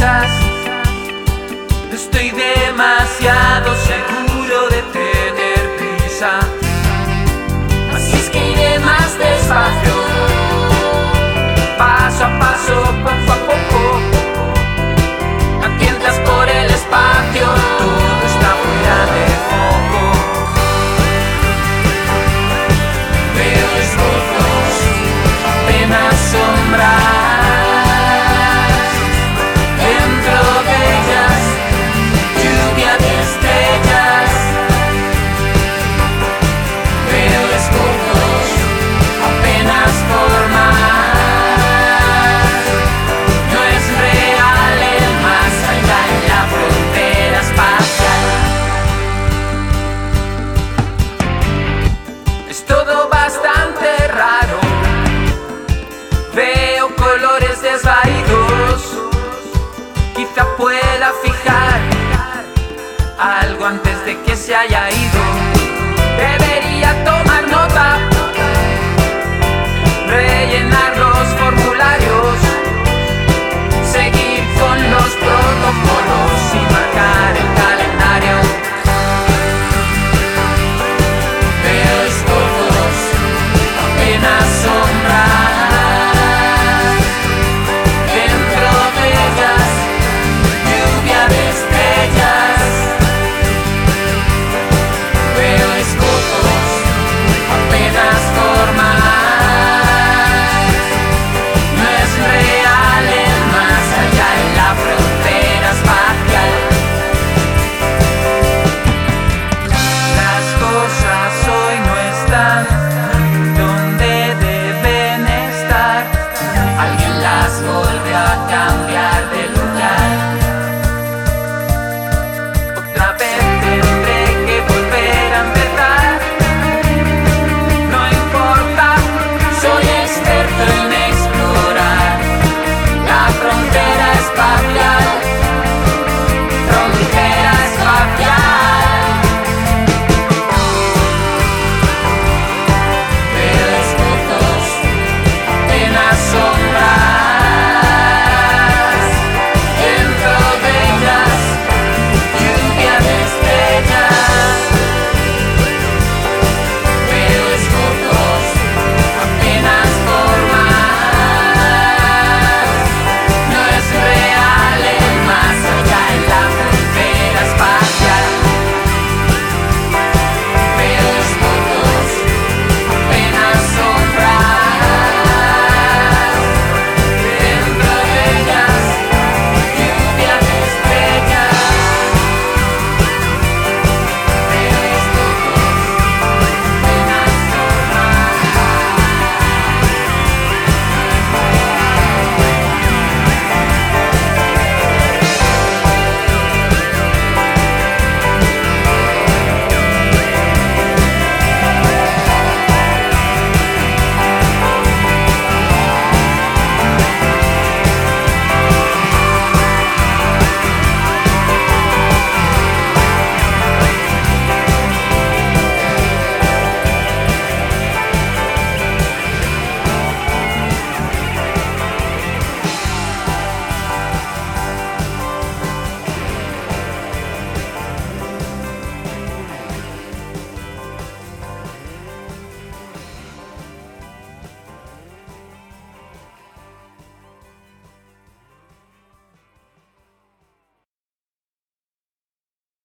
prisas. No estoy demasiado seguro de tener prisa. Así es que iré más despacio, paso a paso, poco a poco. A tientas por el espacio, todo está fuera de foco. Veo esbozos, apenas sombras. Dentro de ellas, lluvia de estrellas. Veo esbozos, apenas formas. No es real el más allá en la frontera espacial. Es todo bastante raro. Veo colores desvaídos. Quizá pueda fijar algo antes de que se haya ido.